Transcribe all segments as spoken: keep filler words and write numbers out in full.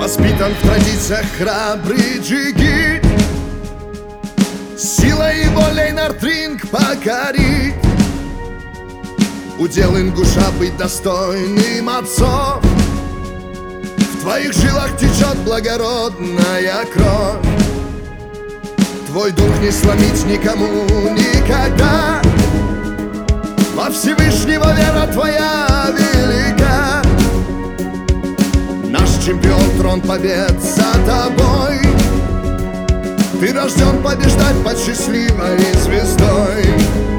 Воспитан в традициях храбрый джигит, силой и волей Нордринг покорит. Удел ингуша быть достойным отцом, в твоих жилах течет благородная кровь. Твой дух не сломить никому никогда, во Всевышнего вера твоя велика. Наш чемпион, трон побед за тобой, ты рожден побеждать под счастливой звездой.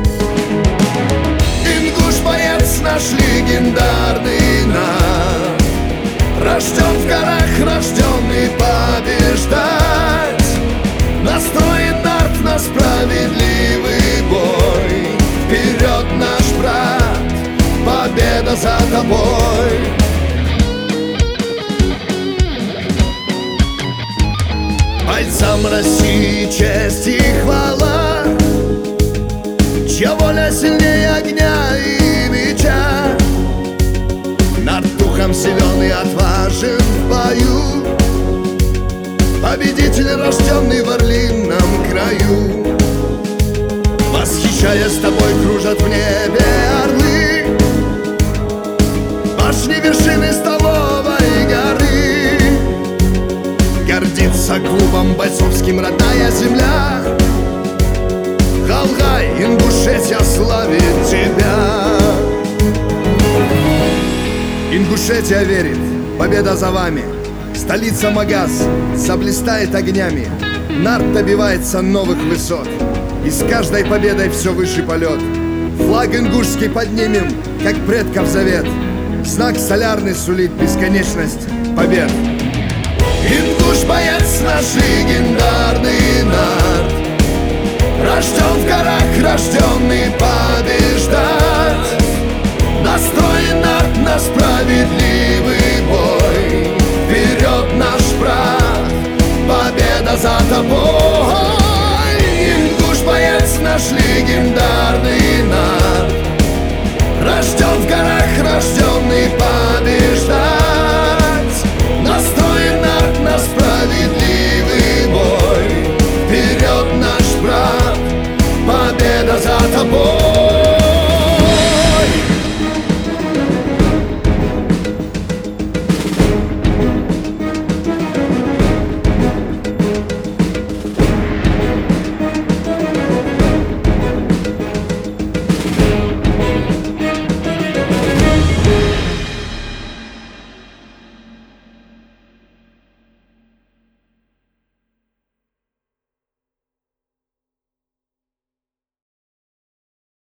Ингуш боец наш легендарный наш, рожден в горах, рожденный побеждать. Настроен Нард на справедливый бой. Вперед, наш брат, победа за тобой. Бойцам России честь и хвала, чья воля сильнее огня и меча. Нард духом силен и отважен в бою, победитель, рожденный в орлином краю. Восхищаясь тобой, кружат в небе орлы, башни вершины столовой горы. Гордится клубом бойцовским родная земля. Халхай, Ингушетия славит тебя. Ингушетия верит, победа за вами. Столица Магаз заблистает огнями. Нард добивается новых высот, и с каждой победой все выше полет. Флаг ингушский поднимем, как предков завет. Знак солярный сулит бесконечность побед. Ингуш боец наш легендарный Нард, рожден в горах, рожденный побед.